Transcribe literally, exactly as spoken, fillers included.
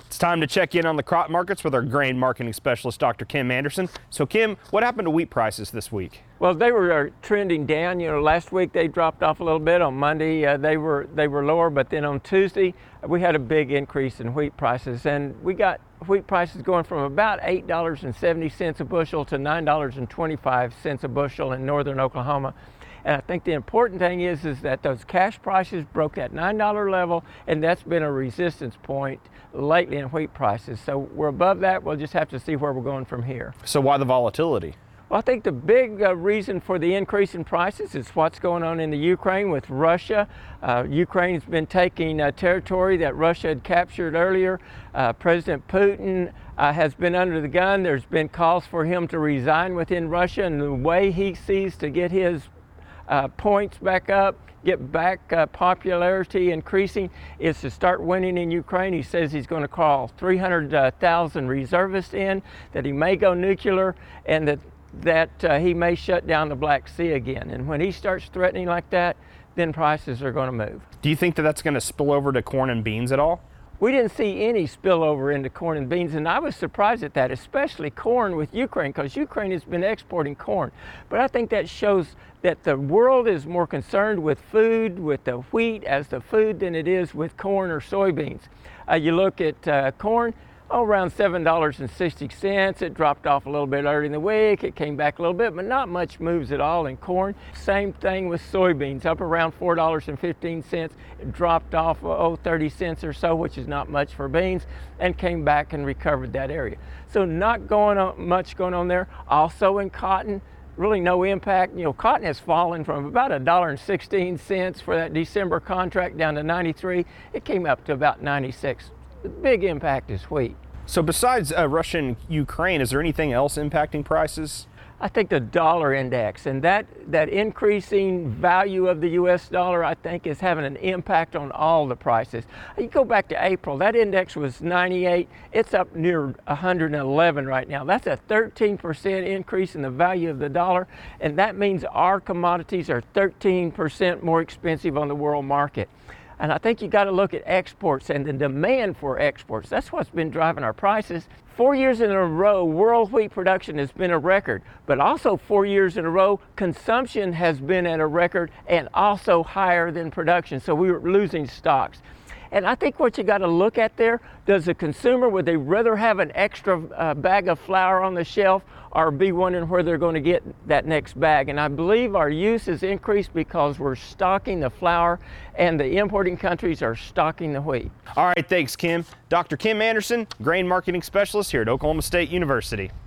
It's time to check in on the crop markets with our grain marketing specialist, Doctor Kim Anderson. So Kim, what happened to wheat prices this week? Well, they were trending down. You know, last week they dropped off a little bit. On Monday uh, they were they were lower, but then on Tuesday we had a big increase in wheat prices, and we got wheat prices going from about eight dollars and seventy cents a bushel to nine dollars and twenty-five cents a bushel in northern Oklahoma. And I think the important thing is, is that those cash prices broke that nine dollar level, and that's been a resistance point lately in wheat prices. So we're above that. We'll just have to see where we're going from here. So why the volatility? Well, I think the big uh, reason for the increase in prices is what's going on in the Ukraine with Russia. Uh, Ukraine's been taking uh, territory that Russia had captured earlier. Uh, President Putin uh, has been under the gun. There's been calls for him to resign within Russia, and the way he sees to get his uh, points back up, get back uh, popularity increasing, is to start winning in Ukraine. He says he's going to call three hundred thousand reservists in, that he may go nuclear, and that that uh, he may shut down the Black Sea again. And when he starts threatening like that, then prices are going to move. Do you think that that's going to spill over to corn and beans at all? We didn't see any spillover into corn and beans, and I was surprised at that, especially corn with Ukraine, because Ukraine has been exporting corn. But I think that shows that the world is more concerned with food, with the wheat as the food, than it is with corn or soybeans. Uh, you look at uh, corn, Oh, around seven dollars and sixty cents. It dropped off a little bit early in the week. It came back a little bit, but not much moves at all in corn. Same thing with soybeans, up around four dollars and fifteen cents. It dropped off, oh, thirty cents or so, which is not much for beans, and came back and recovered that area. So not going on, much going on there. Also in cotton, really no impact. You know, cotton has fallen from about a dollar and sixteen cents for that December contract down to ninety-three. It came up to about ninety-six. The big impact is wheat. So besides uh, Russia and Ukraine, is there anything else impacting prices? I think the dollar index, and that, that increasing value of the U S dollar, I think, is having an impact on all the prices. You go back to April, that index was ninety-eight. It's up near one hundred eleven right now. That's a thirteen percent increase in the value of the dollar, and that means our commodities are thirteen percent more expensive on the world market. And I think you got to look at exports and the demand for exports. That's what's been driving our prices. Four years in a row, world wheat production has been a record, but also four years in a row, consumption has been at a record and also higher than production. So we were losing stocks. And I think what you got to look at there, does the consumer, would they rather have an extra uh, bag of flour on the shelf or be wondering where they're going to get that next bag? And I believe our use has increased because we're stocking the flour and the importing countries are stocking the wheat. All right, thanks, Kim. Doctor Kim Anderson, grain marketing specialist here at Oklahoma State University.